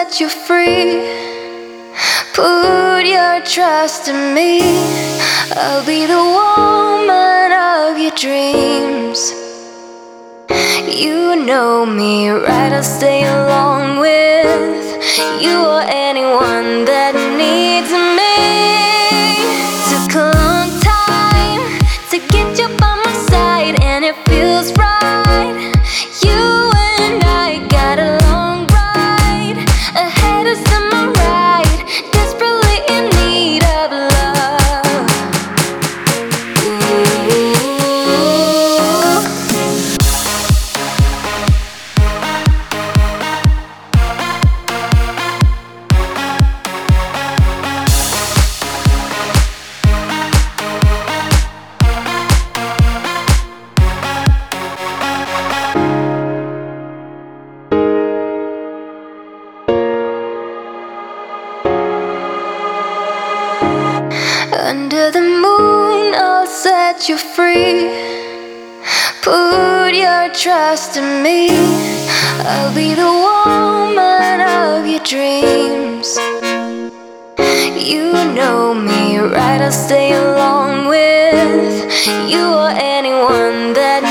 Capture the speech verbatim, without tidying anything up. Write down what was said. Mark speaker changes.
Speaker 1: set you free. Put your trust in me. I'll be the woman of your dreams. You know me, right? I'll stay along with you or anyone that needs me. Took a long time to get you by my side, and it feels right. You and I got a long ride ahead of summer ride, desperately in need of love. Ooh. Under the moon, I'll set you free. Put your trust in me. I'll be the woman of your dreams. You know me, right? I'll stay along with you or anyone that